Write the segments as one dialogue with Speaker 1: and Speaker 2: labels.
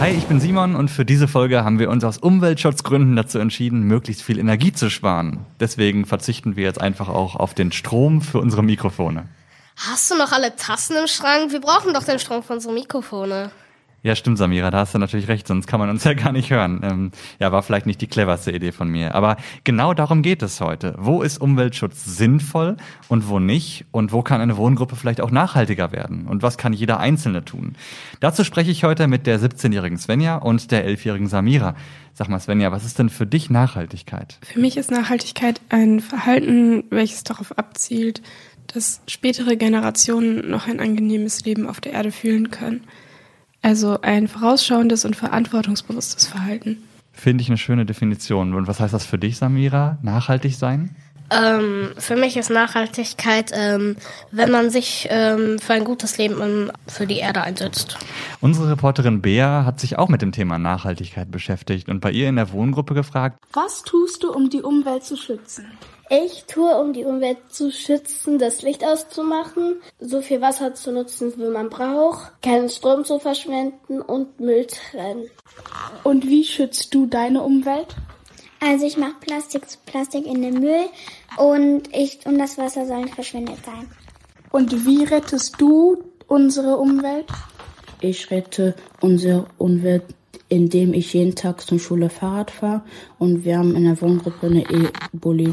Speaker 1: Hi, ich bin Simon und für diese Folge haben wir uns aus Umweltschutzgründen dazu entschieden, möglichst viel Energie zu sparen. Deswegen verzichten wir jetzt einfach auch auf den Strom für unsere Mikrofone.
Speaker 2: Hast du noch alle Tassen im Schrank? Wir brauchen doch den Strom für unsere Mikrofone.
Speaker 1: Ja, stimmt, Samira, da hast du natürlich recht, sonst kann man uns ja gar nicht hören. War vielleicht nicht die cleverste Idee von mir. Aber genau darum geht es heute. Wo ist Umweltschutz sinnvoll und wo nicht? Und wo kann eine Wohngruppe vielleicht auch nachhaltiger werden? Und was kann jeder Einzelne tun? Dazu spreche ich heute mit der 17-jährigen Svenja und der 11-jährigen Samira. Sag mal, Svenja, was ist denn für dich Nachhaltigkeit?
Speaker 3: Für mich ist Nachhaltigkeit ein Verhalten, welches darauf abzielt, dass spätere Generationen noch ein angenehmes Leben auf der Erde führen können. Also ein vorausschauendes und verantwortungsbewusstes Verhalten.
Speaker 1: Finde ich eine schöne Definition. Und was heißt das für dich, Samira? Nachhaltig sein?
Speaker 2: Für mich ist Nachhaltigkeit, wenn man sich für ein gutes Leben für die Erde einsetzt.
Speaker 1: Unsere Reporterin Bea hat sich auch mit dem Thema Nachhaltigkeit beschäftigt und bei ihr in der Wohngruppe gefragt:
Speaker 4: Was tust du, um die Umwelt zu schützen?
Speaker 5: Ich tue, um die Umwelt zu schützen, das Licht auszumachen, so viel Wasser zu nutzen, wie man braucht, keinen Strom zu verschwenden und Müll trennen.
Speaker 4: Und wie schützt du deine Umwelt?
Speaker 6: Also ich mache Plastik in den Müll und das Wasser soll nicht verschwendet sein.
Speaker 4: Und wie rettest du unsere Umwelt?
Speaker 7: Ich rette unsere Umwelt, indem ich jeden Tag zur Schule Fahrrad fahre und wir haben in der Wohngruppe eine E-Bulli.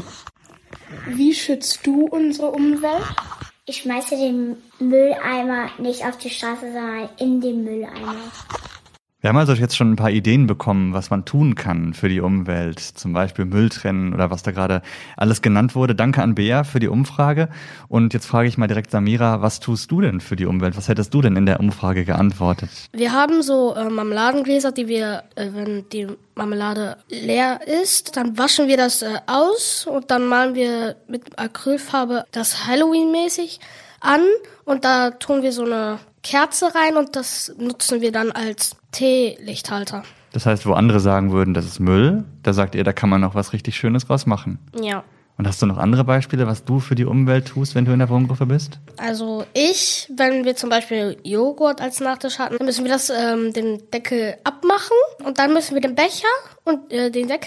Speaker 4: Wie schützt du unsere Umwelt?
Speaker 6: Ich schmeiße den Mülleimer nicht auf die Straße, sondern in den Mülleimer.
Speaker 1: Wir haben also jetzt schon ein paar Ideen bekommen, was man tun kann für die Umwelt. Zum Beispiel Müll trennen oder was da gerade alles genannt wurde. Danke an Bea für die Umfrage. Und jetzt frage ich mal direkt Samira, was tust du denn für die Umwelt? Was hättest du denn in der Umfrage geantwortet?
Speaker 2: Wir haben so Marmeladengläser, die wir, wenn die Marmelade leer ist, dann waschen wir das aus und dann malen wir mit Acrylfarbe das Halloween-mäßig an und da tun wir so eine Kerze rein und das nutzen wir dann als Teelichthalter.
Speaker 1: Das heißt, wo andere sagen würden, das ist Müll, da sagt ihr, da kann man noch was richtig Schönes draus machen.
Speaker 2: Ja.
Speaker 1: Und hast du noch andere Beispiele, was du für die Umwelt tust, wenn du in der Wohngruppe bist?
Speaker 2: Also wenn wir zum Beispiel Joghurt als Nachtisch hatten, dann müssen wir den Deckel abmachen und dann müssen wir den Becher und den Deckel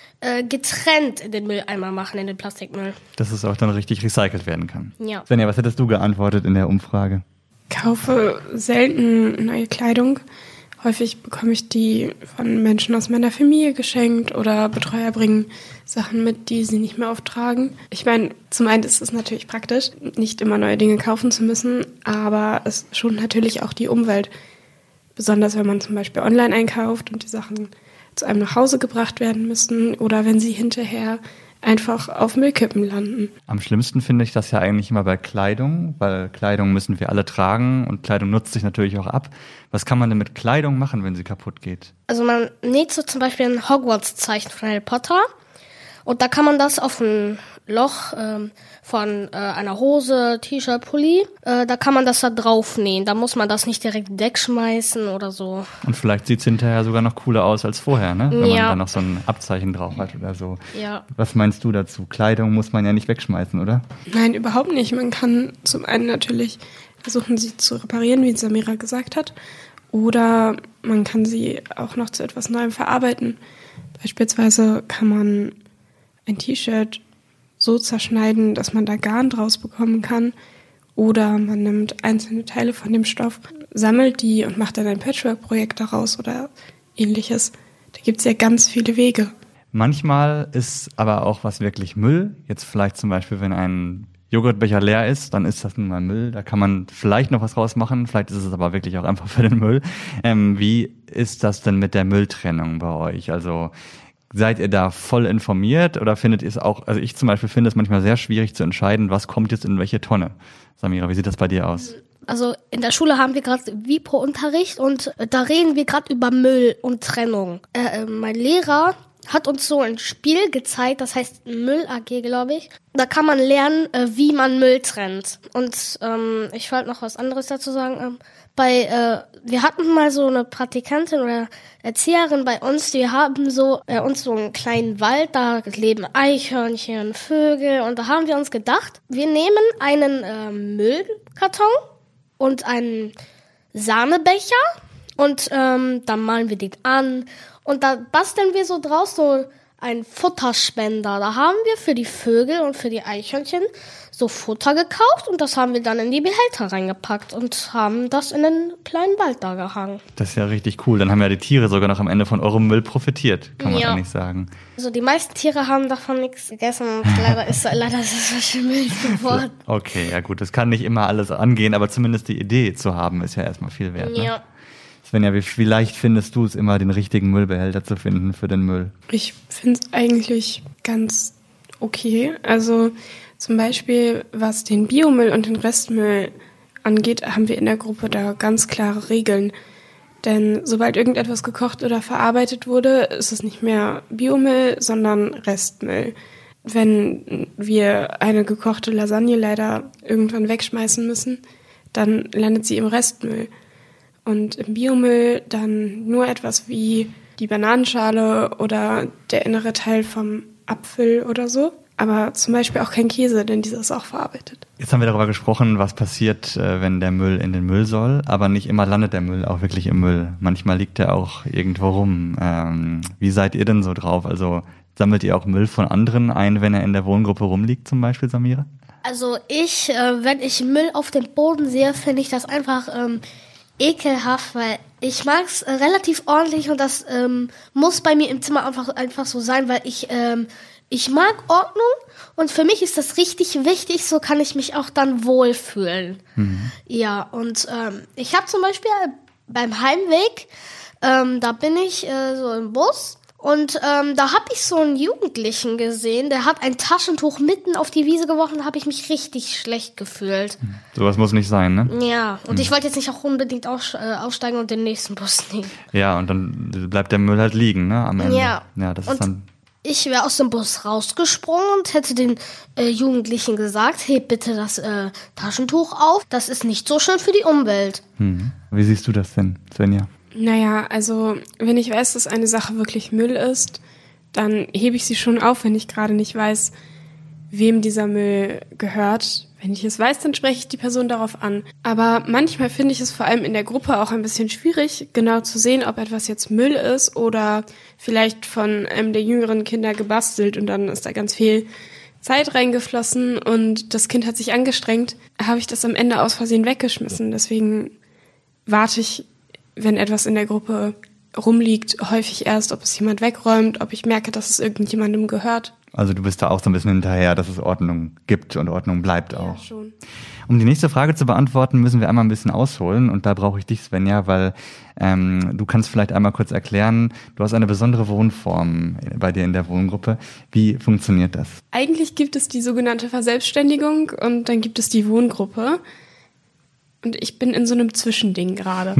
Speaker 2: getrennt in den Mülleimer machen, in den Plastikmüll.
Speaker 1: Dass es auch dann richtig recycelt werden kann.
Speaker 2: Ja.
Speaker 1: Svenja, was hättest du geantwortet in der Umfrage?
Speaker 3: Kaufe selten neue Kleidung. Häufig bekomme ich die von Menschen aus meiner Familie geschenkt oder Betreuer bringen Sachen mit, die sie nicht mehr auftragen. Ich meine, zum einen ist es natürlich praktisch, nicht immer neue Dinge kaufen zu müssen, aber es schont natürlich auch die Umwelt. Besonders wenn man zum Beispiel online einkauft und die Sachen zu einem nach Hause gebracht werden müssen oder wenn sie hinterher einfach auf Müllkippen landen.
Speaker 1: Am schlimmsten finde ich das ja eigentlich immer bei Kleidung, weil Kleidung müssen wir alle tragen und Kleidung nutzt sich natürlich auch ab. Was kann man denn mit Kleidung machen, wenn sie kaputt geht?
Speaker 2: Also man näht so zum Beispiel ein Hogwarts-Zeichen von Harry Potter und da kann man das auf ein Loch von einer Hose, T-Shirt, Pulli, da kann man das da drauf nähen. Da muss man das nicht direkt wegschmeißen oder so.
Speaker 1: Und vielleicht sieht es hinterher sogar noch cooler aus als vorher, ne? Wenn man da noch so ein Abzeichen drauf hat oder so.
Speaker 2: Ja.
Speaker 1: Was meinst du dazu? Kleidung muss man ja nicht wegschmeißen, oder?
Speaker 3: Nein, überhaupt nicht. Man kann zum einen natürlich versuchen, sie zu reparieren, wie Samira gesagt hat. Oder man kann sie auch noch zu etwas Neuem verarbeiten. Beispielsweise kann man ein T-Shirt so zerschneiden, dass man da Garn draus bekommen kann. Oder man nimmt einzelne Teile von dem Stoff, sammelt die und macht dann ein Patchwork-Projekt daraus oder ähnliches. Da gibt es ja ganz viele Wege.
Speaker 1: Manchmal ist aber auch was wirklich Müll. Jetzt vielleicht zum Beispiel, wenn ein Joghurtbecher leer ist, dann ist das nun mal Müll. Da kann man vielleicht noch was rausmachen. Vielleicht ist es aber wirklich auch einfach für den Müll. Wie ist das denn mit der Mülltrennung bei euch? Also seid ihr da voll informiert oder findet ihr es auch, also ich zum Beispiel finde es manchmal sehr schwierig zu entscheiden, was kommt jetzt in welche Tonne. Samira, wie sieht das bei dir aus?
Speaker 2: Also in der Schule haben wir gerade WIPO-Unterricht und da reden wir gerade über Müll und Trennung. Mein Lehrer hat uns so ein Spiel gezeigt, das heißt Müll AG, glaube ich. Da kann man lernen, wie man Müll trennt. Und ich wollte noch was anderes dazu sagen. Wir hatten mal so eine Praktikantin oder Erzieherin bei uns, die haben so uns so einen kleinen Wald, da leben Eichhörnchen, Vögel und da haben wir uns gedacht, wir nehmen einen Müllkarton und einen Sahnebecher Und dann malen wir den an und da basteln wir so draus so einen Futterspender. Da haben wir für die Vögel und für die Eichhörnchen so Futter gekauft und das haben wir dann in die Behälter reingepackt und haben das in den kleinen Wald da gehangen.
Speaker 1: Das ist ja richtig cool. Dann haben ja die Tiere sogar noch am Ende von eurem Müll profitiert, kann man eigentlich sagen.
Speaker 2: Also die meisten Tiere haben davon nichts gegessen und leider ist es verschimmelt geworden.
Speaker 1: Okay, ja gut, das kann nicht immer alles angehen, aber zumindest die Idee zu haben, ist ja erstmal viel wert. Ne?
Speaker 2: Ja.
Speaker 1: Svenja, wie leicht findest du es immer, den richtigen Müllbehälter zu finden für den Müll?
Speaker 3: Ich finde es eigentlich ganz okay. Also zum Beispiel, was den Biomüll und den Restmüll angeht, haben wir in der Gruppe da ganz klare Regeln. Denn sobald irgendetwas gekocht oder verarbeitet wurde, ist es nicht mehr Biomüll, sondern Restmüll. Wenn wir eine gekochte Lasagne leider irgendwann wegschmeißen müssen, dann landet sie im Restmüll. Und im Biomüll dann nur etwas wie die Bananenschale oder der innere Teil vom Apfel oder so. Aber zum Beispiel auch kein Käse, denn dieser ist auch verarbeitet.
Speaker 1: Jetzt haben wir darüber gesprochen, was passiert, wenn der Müll in den Müll soll. Aber nicht immer landet der Müll auch wirklich im Müll. Manchmal liegt er auch irgendwo rum. Wie seid ihr denn so drauf? Also sammelt ihr auch Müll von anderen ein, wenn er in der Wohngruppe rumliegt, zum Beispiel, Samira?
Speaker 2: Also wenn ich Müll auf dem Boden sehe, finde ich das einfach ekelhaft, weil ich mag es relativ ordentlich und das muss bei mir im Zimmer einfach so sein, weil ich mag Ordnung und für mich ist das richtig wichtig, so kann ich mich auch dann wohlfühlen. Ja, und ich habe zum Beispiel beim Heimweg, da bin ich so im Bus und da habe ich so einen Jugendlichen gesehen, der hat ein Taschentuch mitten auf die Wiese geworfen, da habe ich mich richtig schlecht gefühlt.
Speaker 1: Sowas muss nicht sein, ne?
Speaker 2: Ja, und ich wollte jetzt nicht auch unbedingt aussteigen und den nächsten Bus nehmen.
Speaker 1: Ja, und dann bleibt der Müll halt liegen, ne, am Ende.
Speaker 2: Ja,
Speaker 1: das ist
Speaker 2: und
Speaker 1: dann...
Speaker 2: Ich wäre aus dem Bus rausgesprungen und hätte den Jugendlichen gesagt, heb bitte das Taschentuch auf, das ist nicht so schön für die Umwelt.
Speaker 1: Wie siehst du das denn, Svenja?
Speaker 3: Naja, also wenn ich weiß, dass eine Sache wirklich Müll ist, dann hebe ich sie schon auf, wenn ich gerade nicht weiß, wem dieser Müll gehört. Wenn ich es weiß, dann spreche ich die Person darauf an. Aber manchmal finde ich es vor allem in der Gruppe auch ein bisschen schwierig, genau zu sehen, ob etwas jetzt Müll ist oder vielleicht von einem der jüngeren Kinder gebastelt und dann ist da ganz viel Zeit reingeflossen und das Kind hat sich angestrengt. Habe ich das am Ende aus Versehen weggeschmissen. Deswegen warte ich, wenn etwas in der Gruppe rumliegt, häufig erst, ob es jemand wegräumt, ob ich merke, dass es irgendjemandem gehört.
Speaker 1: Also du bist da auch so ein bisschen hinterher, dass es Ordnung gibt und Ordnung bleibt auch.
Speaker 3: Ja, schon.
Speaker 1: Um die nächste Frage zu beantworten, müssen wir einmal ein bisschen ausholen und da brauche ich dich, Svenja, weil du kannst vielleicht einmal kurz erklären, du hast eine besondere Wohnform bei dir in der Wohngruppe. Wie funktioniert das?
Speaker 3: Eigentlich gibt es die sogenannte Verselbstständigung und dann gibt es die Wohngruppe und ich bin in so einem Zwischending gerade.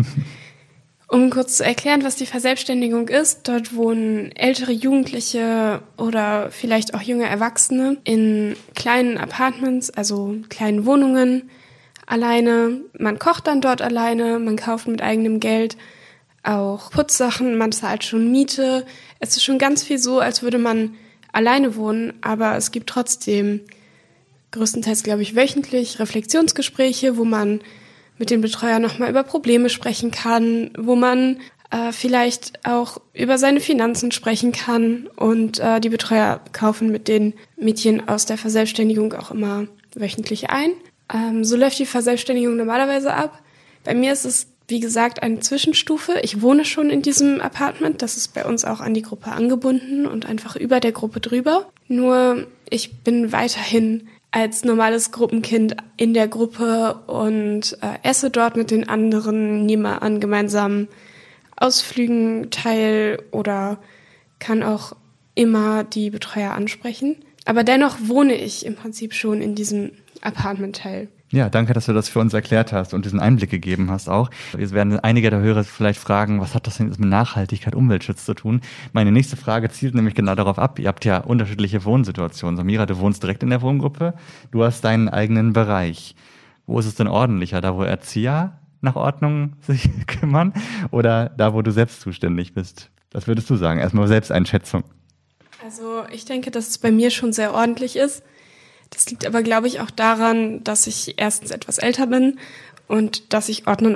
Speaker 3: Um kurz zu erklären, was die Verselbstständigung ist, dort wohnen ältere Jugendliche oder vielleicht auch junge Erwachsene in kleinen Apartments, also kleinen Wohnungen, alleine. Man kocht dann dort alleine, man kauft mit eigenem Geld auch Putzsachen, man zahlt schon Miete. Es ist schon ganz viel so, als würde man alleine wohnen, aber es gibt trotzdem größtenteils, glaube ich, wöchentlich Reflexionsgespräche, wo man mit dem Betreuer nochmal über Probleme sprechen kann, wo man vielleicht auch über seine Finanzen sprechen kann. Und die Betreuer kaufen mit den Mädchen aus der Verselbstständigung auch immer wöchentlich ein. So läuft die Verselbstständigung normalerweise ab. Bei mir ist es, wie gesagt, eine Zwischenstufe. Ich wohne schon in diesem Apartment. Das ist bei uns auch an die Gruppe angebunden und einfach über der Gruppe drüber. Nur ich bin weiterhin als normales Gruppenkind in der Gruppe und esse dort mit den anderen, nehme an gemeinsamen Ausflügen teil oder kann auch immer die Betreuer ansprechen. Aber dennoch wohne ich im Prinzip schon in diesem Apartment-Teil.
Speaker 1: Ja, danke, dass du das für uns erklärt hast und diesen Einblick gegeben hast auch. Jetzt werden einige der Hörer vielleicht fragen, was hat das denn jetzt mit Nachhaltigkeit, Umweltschutz zu tun? Meine nächste Frage zielt nämlich genau darauf ab. Ihr habt ja unterschiedliche Wohnsituationen. Samira, du wohnst direkt in der Wohngruppe. Du hast deinen eigenen Bereich. Wo ist es denn ordentlicher? Da, wo Erzieher nach Ordnung sich kümmern oder da, wo du selbst zuständig bist? Was würdest du sagen? Erstmal Selbsteinschätzung.
Speaker 3: Also ich denke, dass es bei mir schon sehr ordentlich ist. Das liegt aber, glaube ich, auch daran, dass ich erstens etwas älter bin und dass ich Ordnung auch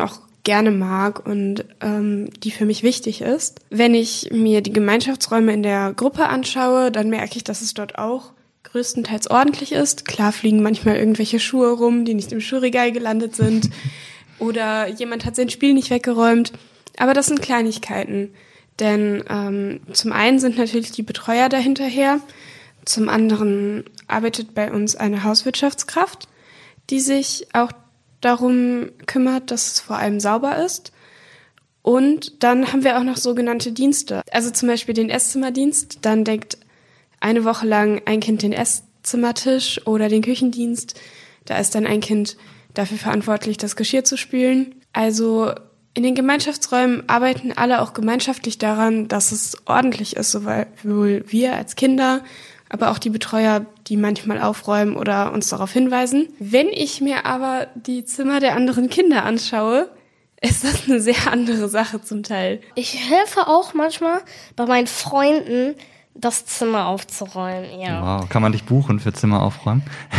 Speaker 3: gerne mag und die für mich wichtig ist. Wenn ich mir die Gemeinschaftsräume in der Gruppe anschaue, dann merke ich, dass es dort auch größtenteils ordentlich ist. Klar fliegen manchmal irgendwelche Schuhe rum, die nicht im Schuhregal gelandet sind oder jemand hat sein Spiel nicht weggeräumt. Aber das sind Kleinigkeiten, denn zum einen sind natürlich die Betreuer dahinterher, zum anderen arbeitet bei uns eine Hauswirtschaftskraft, die sich auch darum kümmert, dass es vor allem sauber ist. Und dann haben wir auch noch sogenannte Dienste. Also zum Beispiel den Esszimmerdienst. Dann deckt eine Woche lang ein Kind den Esszimmertisch oder den Küchendienst. Da ist dann ein Kind dafür verantwortlich, das Geschirr zu spülen. Also in den Gemeinschaftsräumen arbeiten alle auch gemeinschaftlich daran, dass es ordentlich ist, sowohl wir als Kinder, aber auch die Betreuer, die manchmal aufräumen oder uns darauf hinweisen. Wenn ich mir aber die Zimmer der anderen Kinder anschaue, ist das eine sehr andere Sache zum Teil.
Speaker 2: Ich helfe auch manchmal bei meinen Freunden, das Zimmer aufzuräumen, ja.
Speaker 1: Wow, kann man dich buchen für Zimmer aufräumen?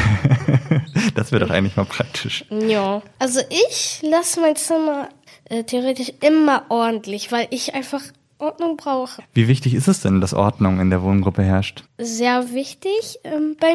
Speaker 1: Das wäre doch eigentlich mal praktisch.
Speaker 2: Ja, also ich lasse mein Zimmer theoretisch immer ordentlich, weil ich einfach Ordnung brauche.
Speaker 1: Wie wichtig ist es denn, dass Ordnung in der Wohngruppe herrscht?
Speaker 2: Sehr wichtig bei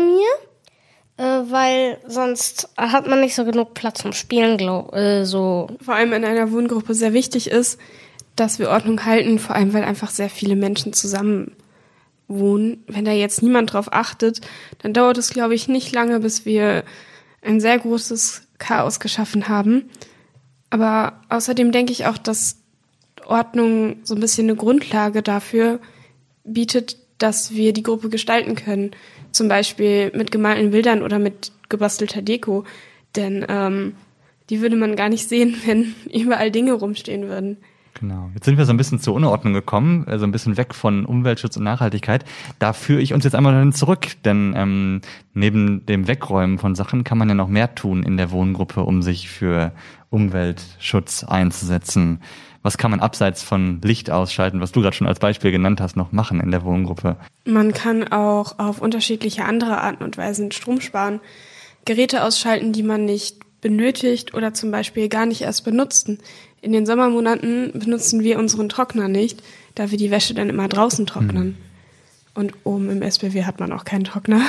Speaker 2: mir, weil sonst hat man nicht so genug Platz zum Spielen, so.
Speaker 3: Vor allem in einer Wohngruppe sehr wichtig ist, dass wir Ordnung halten, vor allem weil einfach sehr viele Menschen zusammen wohnen. Wenn da jetzt niemand drauf achtet, dann dauert es, glaube ich, nicht lange, bis wir ein sehr großes Chaos geschaffen haben. Aber außerdem denke ich auch, dass Ordnung so ein bisschen eine Grundlage dafür bietet, dass wir die Gruppe gestalten können. Zum Beispiel mit gemalten Bildern oder mit gebastelter Deko. Denn die würde man gar nicht sehen, wenn überall Dinge rumstehen würden.
Speaker 1: Genau. Jetzt sind wir so ein bisschen zur Unordnung gekommen, also ein bisschen weg von Umweltschutz und Nachhaltigkeit. Da führe ich uns jetzt einmal dahin zurück, denn neben dem Wegräumen von Sachen kann man ja noch mehr tun in der Wohngruppe, um sich für Umweltschutz einzusetzen. Was kann man abseits von Licht ausschalten, was du gerade schon als Beispiel genannt hast, noch machen in der Wohngruppe?
Speaker 3: Man kann auch auf unterschiedliche andere Arten und Weisen Strom sparen, Geräte ausschalten, die man nicht benötigt oder zum Beispiel gar nicht erst benutzen. In den Sommermonaten benutzen wir unseren Trockner nicht, da wir die Wäsche dann immer draußen trocknen. Und oben im SBW hat man auch keinen Trockner.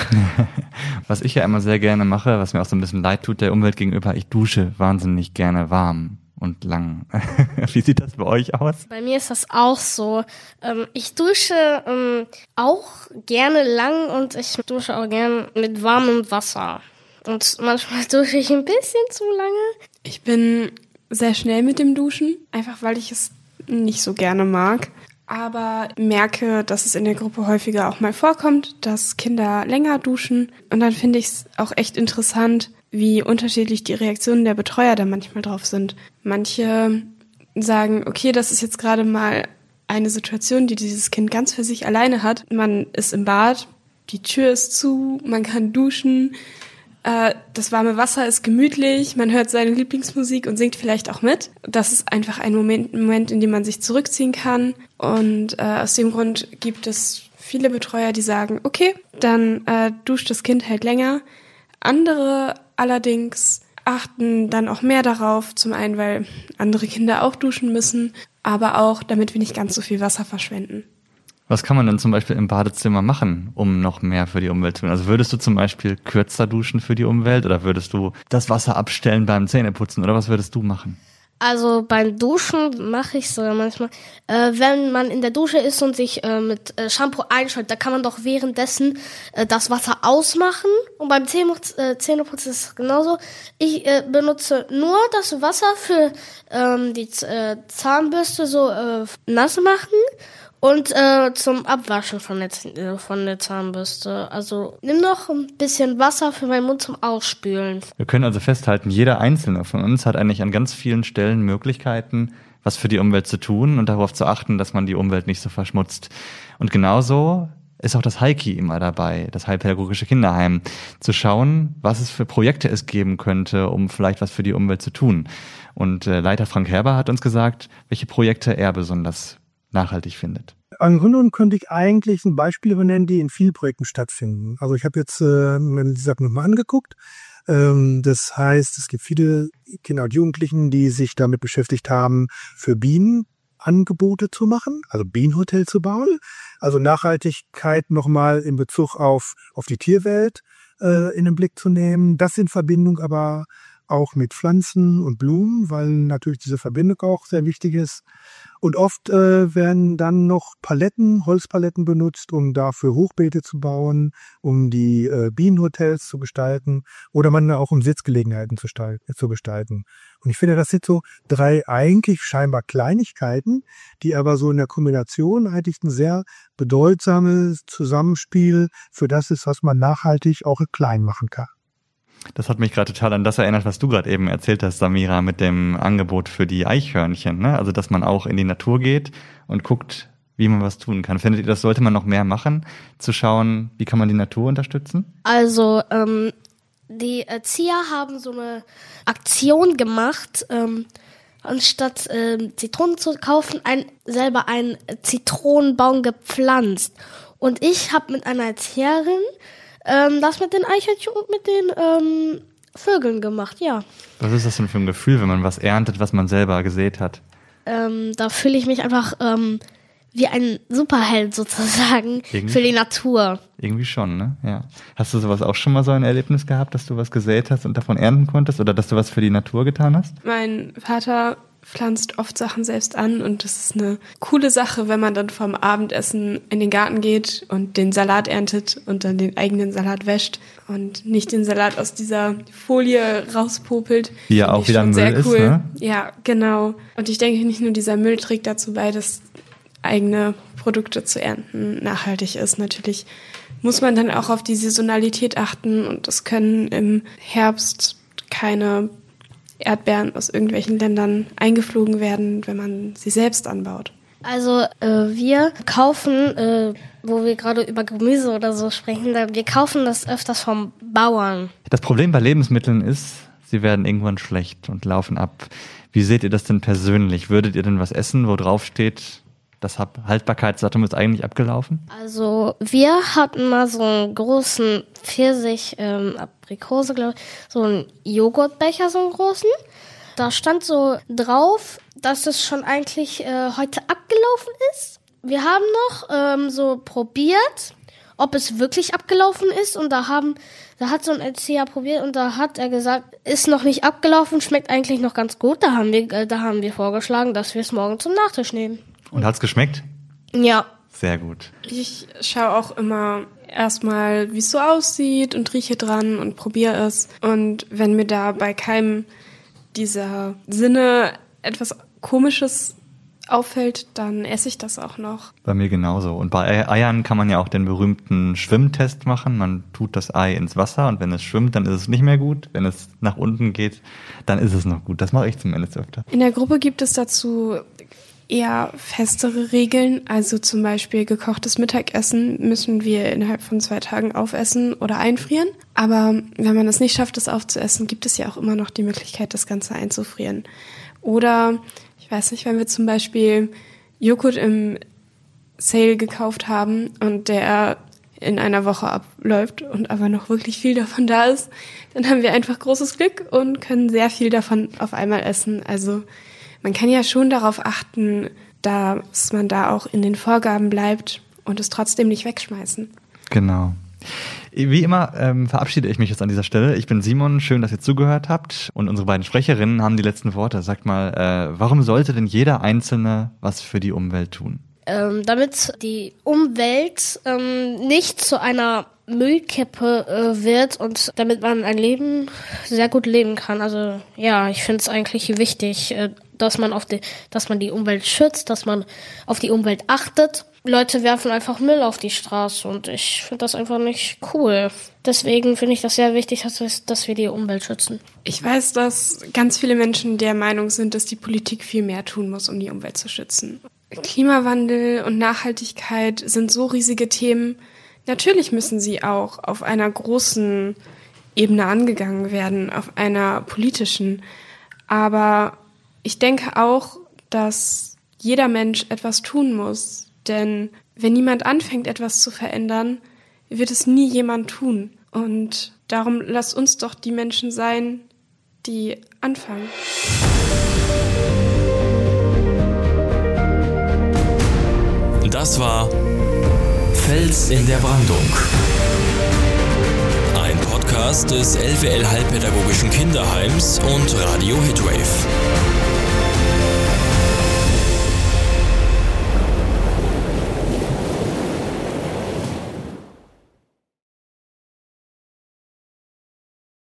Speaker 1: Was ich ja immer sehr gerne mache, was mir auch so ein bisschen leid tut der Umwelt gegenüber, ich dusche wahnsinnig gerne warm und lang. Wie sieht das bei euch aus?
Speaker 2: Bei mir ist das auch so. Ich dusche auch gerne lang und ich dusche auch gerne mit warmem Wasser. Und manchmal dusche ich ein bisschen zu lange.
Speaker 3: Ich bin sehr schnell mit dem Duschen, einfach weil ich es nicht so gerne mag. Aber merke, dass es in der Gruppe häufiger auch mal vorkommt, dass Kinder länger duschen. Und dann finde ich es auch echt interessant, wie unterschiedlich die Reaktionen der Betreuer da manchmal drauf sind. Manche sagen, okay, das ist jetzt gerade mal eine Situation, die dieses Kind ganz für sich alleine hat. Man ist im Bad, die Tür ist zu, man kann duschen. Das warme Wasser ist gemütlich, man hört seine Lieblingsmusik und singt vielleicht auch mit. Das ist einfach ein Moment, in dem man sich zurückziehen kann. Und aus dem Grund gibt es viele Betreuer, die sagen, okay, dann duscht das Kind halt länger. Andere allerdings achten dann auch mehr darauf, zum einen, weil andere Kinder auch duschen müssen, aber auch, damit wir nicht ganz so viel Wasser verschwenden.
Speaker 1: Was kann man denn zum Beispiel im Badezimmer machen, um noch mehr für die Umwelt zu tun? Also würdest du zum Beispiel kürzer duschen für die Umwelt oder würdest du das Wasser abstellen beim Zähneputzen oder was würdest du machen?
Speaker 2: Also beim Duschen mache ich sogar manchmal, wenn man in der Dusche ist und sich mit Shampoo einschaltet, da kann man doch währenddessen das Wasser ausmachen und beim Zähneputzen ist es genauso. Ich benutze nur das Wasser für die Zahnbürste so nass machen. Und zum Abwaschen von der Zahnbürste. Also nimm noch ein bisschen Wasser für meinen Mund zum Ausspülen.
Speaker 1: Wir können also festhalten, jeder Einzelne von uns hat eigentlich an ganz vielen Stellen Möglichkeiten, was für die Umwelt zu tun und darauf zu achten, dass man die Umwelt nicht so verschmutzt. Und genauso ist auch das Heiki immer dabei, das Heilpädagogische Kinderheim, zu schauen, was es für Projekte es geben könnte, um vielleicht was für die Umwelt zu tun. Und Leiter Frank Herber hat uns gesagt, welche Projekte er besonders nachhaltig findet.
Speaker 8: Im Grunde genommen könnte ich eigentlich ein Beispiel benennen, die in vielen Projekten stattfinden. Also ich habe jetzt mir die Sache nochmal angeguckt. Das heißt, es gibt viele Kinder und Jugendlichen, die sich damit beschäftigt haben, für Bienen Angebote zu machen, also Bienenhotel zu bauen, also Nachhaltigkeit nochmal in Bezug auf die Tierwelt in den Blick zu nehmen. Das in Verbindung aber auch mit Pflanzen und Blumen, weil natürlich diese Verbindung auch sehr wichtig ist. Und oft werden dann noch Holzpaletten benutzt, um dafür Hochbeete zu bauen, um die Bienenhotels zu gestalten oder man auch um Sitzgelegenheiten zu gestalten. Und ich finde, das sind so 3 eigentlich scheinbar Kleinigkeiten, die aber so in der Kombination eigentlich ein sehr bedeutsames Zusammenspiel für das ist, was man nachhaltig auch klein machen kann.
Speaker 1: Das hat mich gerade total an das erinnert, was du gerade eben erzählt hast, Samira, mit dem Angebot für die Eichhörnchen, ne? Also, dass man auch in die Natur geht und guckt, wie man was tun kann. Findet ihr, das sollte man noch mehr machen, zu schauen, wie kann man die Natur unterstützen?
Speaker 2: Also, die Erzieher haben so eine Aktion gemacht, anstatt Zitronen zu kaufen, selber einen Zitronenbaum gepflanzt. Und ich habe mit einer Erzieherin das mit den Eichhörnchen und mit den Vögeln gemacht, ja.
Speaker 1: Was ist das denn für ein Gefühl, wenn man was erntet, was man selber gesät hat?
Speaker 2: Da fühle ich mich einfach wie ein Superheld sozusagen für die Natur.
Speaker 1: Irgendwie schon, ne? Ja. Hast du sowas auch schon mal so ein Erlebnis gehabt, dass du was gesät hast und davon ernten konntest oder dass du was für die Natur getan hast?
Speaker 3: Mein Vater pflanzt oft Sachen selbst an und das ist eine coole Sache, wenn man dann vom Abendessen in den Garten geht und den Salat erntet und dann den eigenen Salat wäscht und nicht den Salat aus dieser Folie rauspopelt.
Speaker 1: Die ja auch wieder Müll ist, ne?
Speaker 3: Ja, genau. Und ich denke, nicht nur dieser Müll trägt dazu bei, dass eigene Produkte zu ernten nachhaltig ist. Natürlich muss man dann auch auf die Saisonalität achten und es können im Herbst keine Erdbeeren aus irgendwelchen Ländern eingeflogen werden, wenn man sie selbst anbaut.
Speaker 2: Also wir kaufen, wo wir gerade über Gemüse oder so sprechen, wir kaufen das öfters vom Bauern.
Speaker 1: Das Problem bei Lebensmitteln ist, sie werden irgendwann schlecht und laufen ab. Wie seht ihr das denn persönlich? Würdet ihr denn was essen, wo drauf steht, das Haltbarkeitsdatum ist eigentlich abgelaufen?
Speaker 2: Also wir hatten mal so einen großen Aprikose, glaube ich, so einen Joghurtbecher, so einen großen. Da stand so drauf, dass es schon eigentlich heute abgelaufen ist. Wir haben noch so probiert, ob es wirklich abgelaufen ist. Und da hat so ein Erzieher probiert und da hat er gesagt, ist noch nicht abgelaufen, schmeckt eigentlich noch ganz gut. Da haben wir vorgeschlagen, dass wir es morgen zum Nachtisch nehmen.
Speaker 1: Und hat's geschmeckt?
Speaker 2: Ja.
Speaker 1: Sehr gut.
Speaker 3: Ich schaue auch immer erstmal, wie es so aussieht und rieche dran und probiere es. Und wenn mir da bei keinem dieser Sinne etwas Komisches auffällt, dann esse ich das auch noch.
Speaker 1: Bei mir genauso. Und bei Eiern kann man ja auch den berühmten Schwimmtest machen. Man tut das Ei ins Wasser und wenn es schwimmt, dann ist es nicht mehr gut. Wenn es nach unten geht, dann ist es noch gut. Das mache ich zumindest öfter.
Speaker 3: In der Gruppe gibt es dazu eher festere Regeln. Also zum Beispiel gekochtes Mittagessen müssen wir innerhalb von 2 Tagen aufessen oder einfrieren. Aber wenn man es nicht schafft, das aufzuessen, gibt es ja auch immer noch die Möglichkeit, das Ganze einzufrieren. Oder, ich weiß nicht, wenn wir zum Beispiel Joghurt im Sale gekauft haben und der in einer Woche abläuft und aber noch wirklich viel davon da ist, dann haben wir einfach großes Glück und können sehr viel davon auf einmal essen. Also man kann ja schon darauf achten, dass man da auch in den Vorgaben bleibt und es trotzdem nicht wegschmeißen.
Speaker 1: Genau. Wie immer verabschiede ich mich jetzt an dieser Stelle. Ich bin Simon, schön, dass ihr zugehört habt. Und unsere beiden Sprecherinnen haben die letzten Worte. Sagt mal, warum sollte denn jeder Einzelne was für die Umwelt tun?
Speaker 2: Damit die Umwelt nicht zu einer Müllkippe wird und damit man ein Leben sehr gut leben kann. Also ja, ich finde es eigentlich wichtig, dass man die Umwelt schützt, dass man auf die Umwelt achtet. Leute werfen einfach Müll auf die Straße und ich finde das einfach nicht cool. Deswegen finde ich das sehr wichtig, dass wir die Umwelt schützen.
Speaker 3: Ich weiß, dass ganz viele Menschen der Meinung sind, dass die Politik viel mehr tun muss, um die Umwelt zu schützen. Klimawandel und Nachhaltigkeit sind so riesige Themen. Natürlich müssen sie auch auf einer großen Ebene angegangen werden, auf einer politischen. Aber ich denke auch, dass jeder Mensch etwas tun muss. Denn wenn niemand anfängt, etwas zu verändern, wird es nie jemand tun. Und darum lasst uns doch die Menschen sein, die anfangen.
Speaker 9: Das war Fels in der Brandung. Ein Podcast des LWL Heilpädagogischen Kinderheims und Radio Hitwave.